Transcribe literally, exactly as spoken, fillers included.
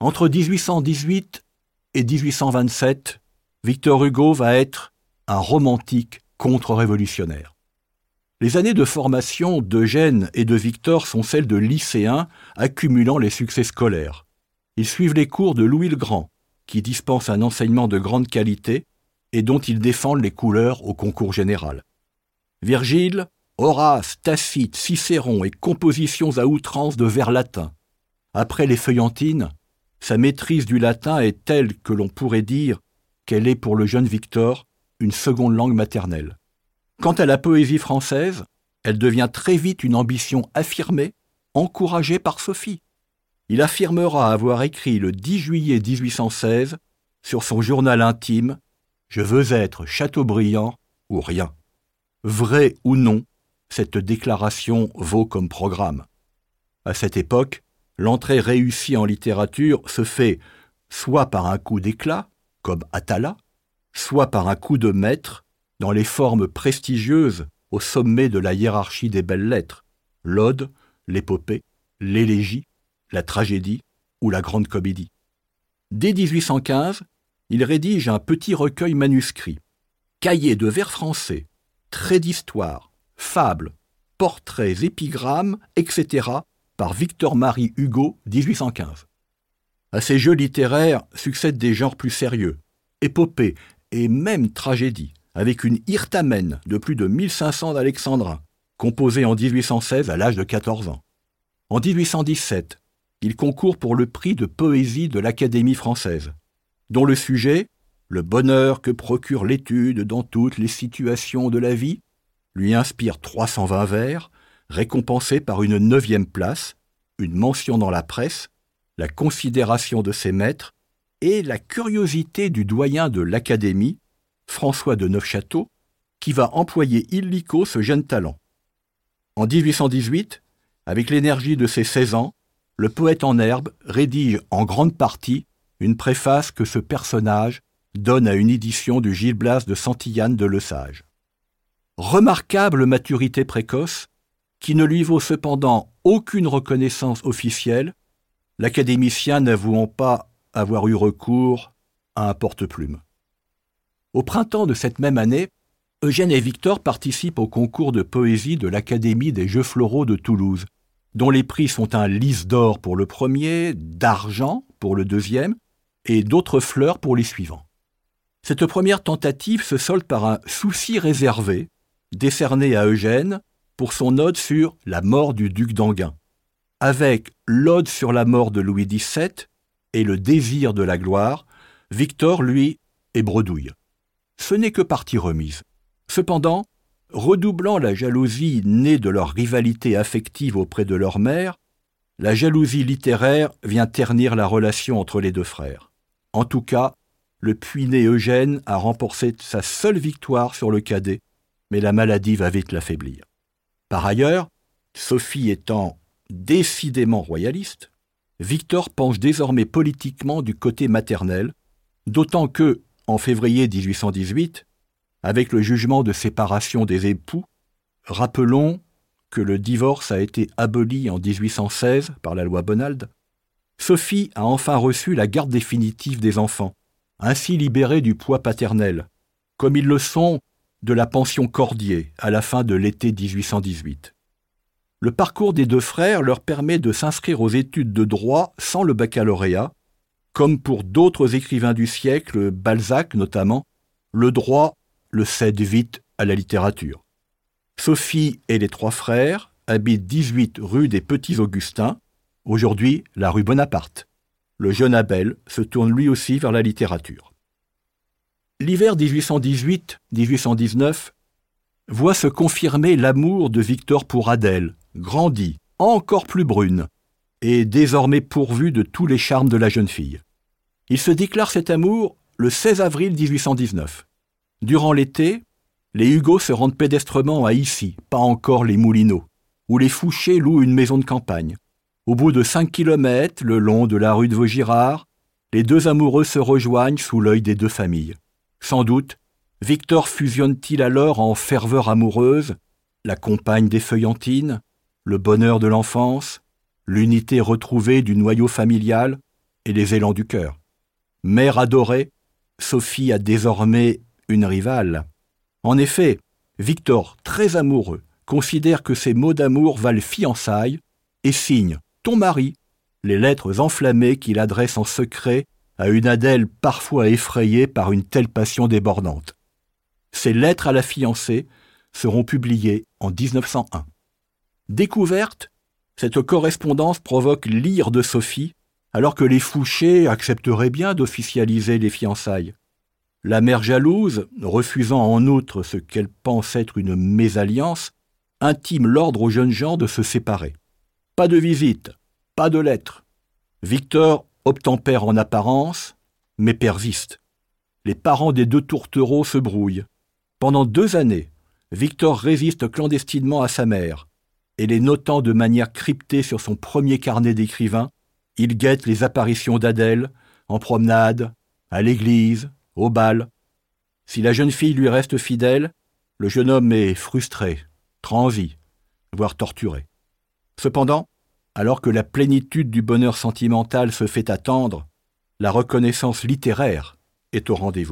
Entre dix-huit cent dix-huit et dix-huit cent vingt-sept, Victor Hugo va être un romantique contre-révolutionnaire. Les années de formation d'Eugène et de Victor sont celles de lycéens accumulant les succès scolaires. Ils suivent les cours de Louis le Grand, qui dispense un enseignement de grande qualité et dont ils défendent les couleurs au concours général. Virgile, Horace, Tacite, Cicéron et compositions à outrance de vers latins. Après les feuillantines, sa maîtrise du latin est telle que l'on pourrait dire qu'elle est pour le jeune Victor une seconde langue maternelle. Quant à la poésie française, elle devient très vite une ambition affirmée, encouragée par Sophie. Il affirmera avoir écrit le dix juillet dix-huit cent seize sur son journal intime « Je veux être Chateaubriand ou rien ». Vrai ou non, cette déclaration vaut comme programme. À cette époque, l'entrée réussie en littérature se fait soit par un coup d'éclat, comme Atala, soit par un coup de maître dans les formes prestigieuses au sommet de la hiérarchie des belles lettres, l'ode, l'épopée, l'élégie, la tragédie ou la grande comédie. Dès dix-huit cent quinze, il rédige un petit recueil manuscrit, cahier de vers français, traits d'histoire, fables, portraits, épigrammes, et cetera par Victor-Marie Hugo, dix-huit cent quinze. À ces jeux littéraires succèdent des genres plus sérieux, épopée et même tragédie, avec une Hirtamène de plus de mille cinq cents d'alexandrins, composée en dix-huit cent seize à l'âge de quatorze ans. En dix-huit cent dix-sept, il concourt pour le prix de poésie de l'Académie française, dont le sujet, le bonheur que procure l'étude dans toutes les situations de la vie, lui inspire trois cent vingt vers, récompensés par une neuvième place, une mention dans la presse, la considération de ses maîtres et la curiosité du doyen de l'Académie, François de Neufchâteau, qui va employer illico ce jeune talent. En dix-huit cent dix-huit, avec l'énergie de ses seize ans, le poète en herbe rédige en grande partie une préface que ce personnage donne à une édition du Gil Blas de Santillane de Lesage. Remarquable maturité précoce, qui ne lui vaut cependant aucune reconnaissance officielle, l'académicien n'avouant pas avoir eu recours à un porte-plume. Au printemps de cette même année, Eugène et Victor participent au concours de poésie de l'Académie des Jeux Floraux de Toulouse, dont les prix sont un lys d'or pour le premier, d'argent pour le deuxième, et d'autres fleurs pour les suivants. Cette première tentative se solde par un souci réservé, décerné à Eugène pour son ode sur la mort du duc d'Enghien, avec l'ode sur la mort de Louis dix-sept et le désir de la gloire, Victor, lui, est bredouille. Ce n'est que partie remise. Cependant, redoublant la jalousie née de leur rivalité affective auprès de leur mère, la jalousie littéraire vient ternir la relation entre les deux frères. En tout cas, le puiné Eugène a remporté sa seule victoire sur le cadet, mais la maladie va vite l'affaiblir. Par ailleurs, Sophie étant décidément royaliste, Victor penche désormais politiquement du côté maternel, d'autant que, en février dix-huit cent dix-huit, avec le jugement de séparation des époux, rappelons que le divorce a été aboli en dix-huit cent seize par la loi Bonald, Sophie a enfin reçu la garde définitive des enfants, ainsi libérés du poids paternel, comme ils le sont de la pension Cordier à la fin de l'été dix-huit cent dix-huit. Le parcours des deux frères leur permet de s'inscrire aux études de droit sans le baccalauréat, comme pour d'autres écrivains du siècle, Balzac notamment, le droit le cède vite à la littérature. Sophie et les trois frères habitent dix-huit rue des Petits-Augustins, aujourd'hui la rue Bonaparte. Le jeune Abel se tourne lui aussi vers la littérature. L'hiver dix-huit cent dix-huit dix-huit cent dix-neuf voit se confirmer l'amour de Victor pour Adèle, grandie, encore plus brune, et désormais pourvue de tous les charmes de la jeune fille. Il se déclare cet amour le seize avril dix-huit cent dix-neuf. Durant l'été, les Hugo se rendent pédestrement à Issy, pas encore les Moulineaux, où les Fouché louent une maison de campagne. Au bout de cinq kilomètres, le long de la rue de Vaugirard, les deux amoureux se rejoignent sous l'œil des deux familles. Sans doute, Victor fusionne-t-il alors en ferveur amoureuse la compagne des feuillantines, le bonheur de l'enfance, l'unité retrouvée du noyau familial, et les élans du cœur. Mère adorée, Sophie a désormais une rivale. En effet, Victor, très amoureux, considère que ses mots d'amour valent fiançailles et signe « ton mari » les lettres enflammées qu'il adresse en secret à une Adèle parfois effrayée par une telle passion débordante. Ces lettres à la fiancée seront publiées en dix-neuf cent un. Découverte, cette correspondance provoque l'ire de Sophie, alors que les Fouché accepteraient bien d'officialiser les fiançailles. La mère jalouse, refusant en outre ce qu'elle pense être une mésalliance, intime l'ordre aux jeunes gens de se séparer. Pas de visite, pas de lettres. Victor obtempère en apparence, mais persiste. Les parents des deux tourtereaux se brouillent. Pendant deux années, Victor résiste clandestinement à sa mère, et les notant de manière cryptée sur son premier carnet d'écrivain, il guette les apparitions d'Adèle, en promenade, à l'église, au bal. Si la jeune fille lui reste fidèle, le jeune homme est frustré, transi, voire torturé. Cependant, alors que la plénitude du bonheur sentimental se fait attendre, la reconnaissance littéraire est au rendez-vous.